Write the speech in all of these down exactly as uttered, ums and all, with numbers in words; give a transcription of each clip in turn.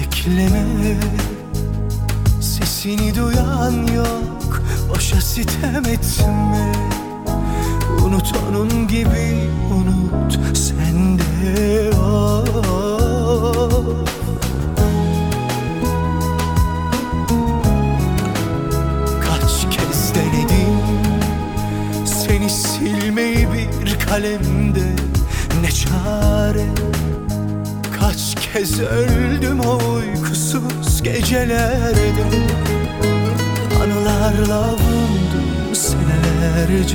bekleme, sesini duyan yok, boşa sitem etme. Unut onun gibi, unut sen de o. Kaç kez denedim seni silmeyi bir kalemde, ne çare. Kaç kez öldüm o uykusuz gecelerde, anılarla avundum senelerce.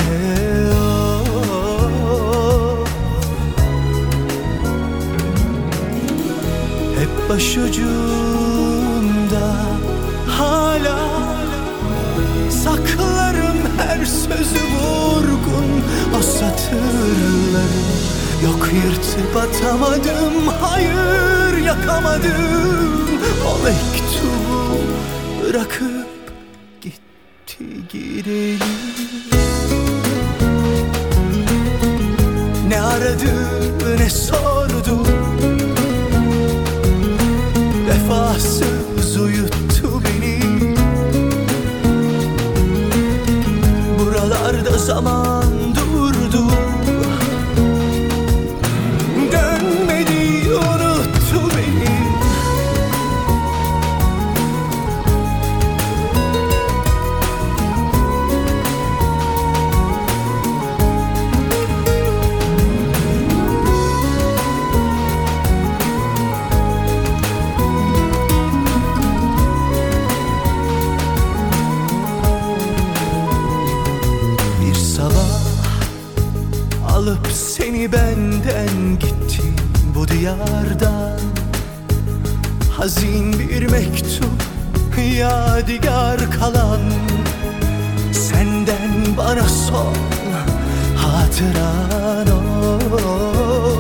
Oh. Hep başucumda hala saklarım her sözü vurgun, o satırları. Yok yırtıp atamadım, hayır yakamadım. O mektubu bırakıp gitti gidelim. Ne aradı ne sordu, vefasız uyuttu beni. Buralarda zaman durdu, dönmedi, unuttu beni. Bir sabah alıp seni benden gitti bu diyardan. Hazin bir mektup, yadigar kalan, senden bana son hatıran o.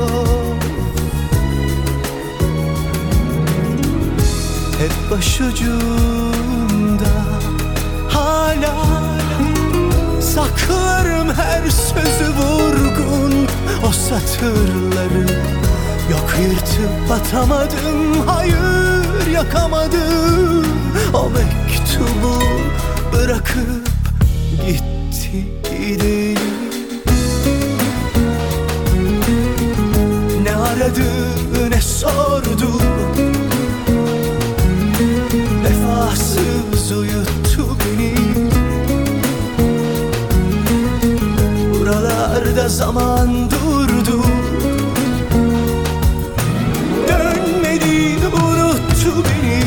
Hep başucumda hala saklarım her sözü vurgun, o satırları. Yok yırtıp atamadım, hayır yakamadım. O mektubu bırakıp gitti gidelim. Ne aradı ne sordu, vefasız uyuttu beni. Buralarda zaman durdu, dönmedi, unuttu beni.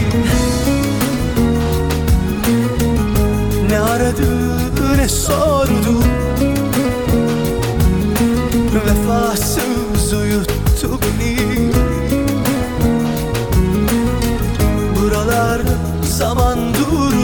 Ne aradı ne sordu, vefasız uyuttu beni. Buralarda zaman durdu,